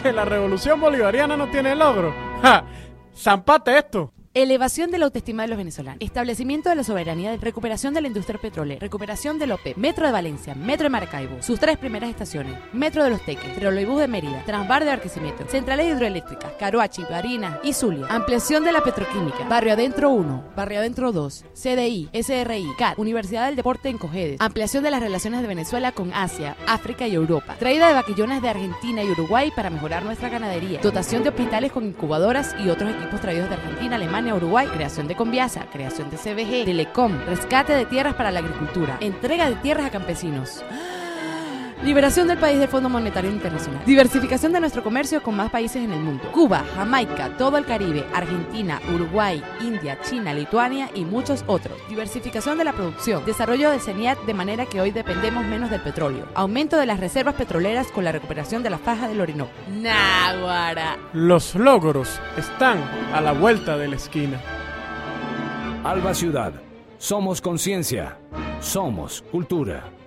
Que la revolución bolivariana no tiene logro. ¡Ja! ¡Zampate esto! Elevación de la autoestima de los venezolanos, establecimiento de la soberanía, recuperación de la industria petrolera, recuperación del OPEP, Metro de Valencia, Metro de Maracaibo, sus 3 primeras estaciones, Metro de los Teques, Trolleybús de Mérida, Transbar de Barquisimeto, centrales hidroeléctricas, Caroachi, Barinas y Zulia, ampliación de la petroquímica, Barrio Adentro 1, Barrio Adentro 2, CDI, SRI, CAT, Universidad del Deporte en Cojedes, ampliación de las relaciones de Venezuela con Asia, África y Europa, traída de vaquillones de Argentina y Uruguay para mejorar nuestra ganadería, dotación de hospitales con incubadoras y otros equipos traídos de Argentina, Alemania, Uruguay, creación de Conviasa, creación de CBG, Telecom, rescate de tierras para la agricultura, entrega de tierras a campesinos. Liberación del país del Fondo Monetario Internacional. Diversificación de nuestro comercio con más países en el mundo. Cuba, Jamaica, todo el Caribe, Argentina, Uruguay, India, China, Lituania y muchos otros. Diversificación de la producción. Desarrollo del CENIAT de manera que hoy dependemos menos del petróleo. Aumento de las reservas petroleras con la recuperación de la faja del Orinoco. ¡Náguara! Los logros están a la vuelta de la esquina. Alba Ciudad. Somos conciencia. Somos cultura.